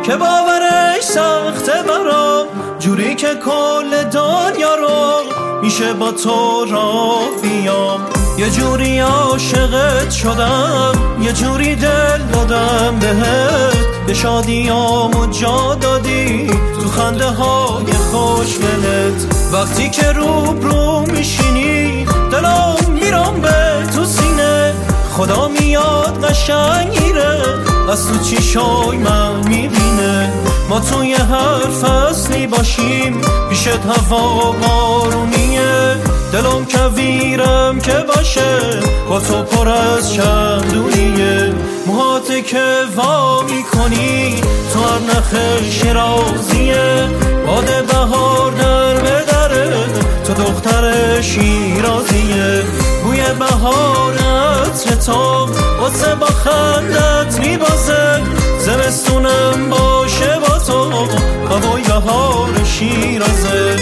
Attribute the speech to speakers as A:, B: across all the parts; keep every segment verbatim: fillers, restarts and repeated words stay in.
A: که باورش سخته برام، جوری که کل دنیا رو میشه با تو را بیام. یه جوری عاشقت شدم، یه جوری دل دادم بهت، به شادیامو جا دادی تو خنده های خوشگلت. وقتی که روبرو میشینی دلم میرم به تو سینه، خدا میاد قشنگیره از تو چیشای من میبینه. ما توی هر فصلی باشیم پیشت هوا بارونیه، دلم کویرم که باشه با تو پر از چندونیه. موهات که وا میکنی تو هر نخ شیرازیه، باد بهار در به دره تو دختر شیرازیه. بوی بهار عطر تو واسه با خندت میبازه، زمستونم باشه با تو هوای بهار شیرازه.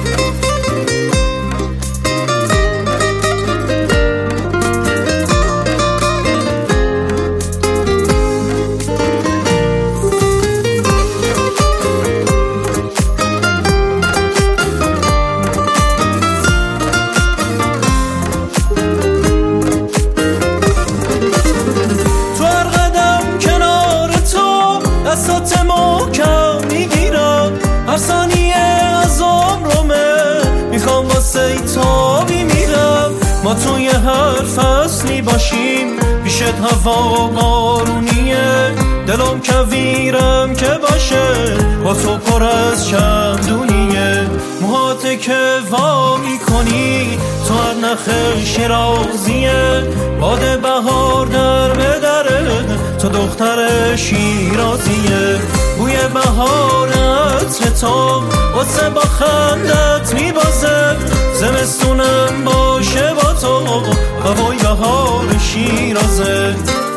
A: دستات محکم میگیرم، هر ثانیه از عمرمه میخوام واسه ای تا میمیرم. ما توی هر فصلی باشیم پیشت هوا بارونیه، دلم کویرم که باشه با تو پر از چندونیه. موهات که وا میکنی تو هر نخ شیرازیه، باد بهار در به دره تو دختر شیرازیه. بوی بهار عطر تو واسه با خندت میبازه، زمستونم باشه با تو هوای بهار شیرازه.